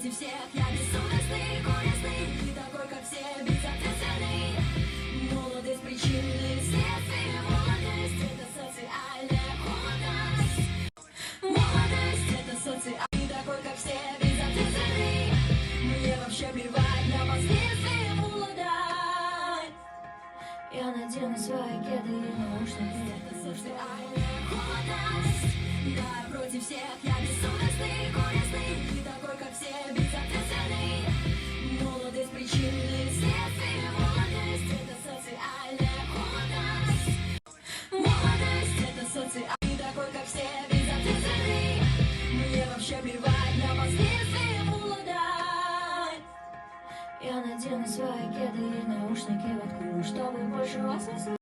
против всех, я бессовестный, корыстный, не такой, как все, безответственный. Молодость, причины, следствия, молодость, это социальная холодность. Молодость, это социальная, не такой, как все, безответственный. Мне вообще плевать на последствия, молодость. Я надену свои кеды и наушники, это социальная холодность. Да, против всех, я бессовестный, корыстный, не такой, как все, безответственный. Молодость, причины, следствия, молодость, это социальная холодность. Молодость, это социальная, не такой, как все, безответственный. Мне вообще плевать на последствия, молодость. Я надену свои кеды и наушники воткну, чтобы больше вас не слышать.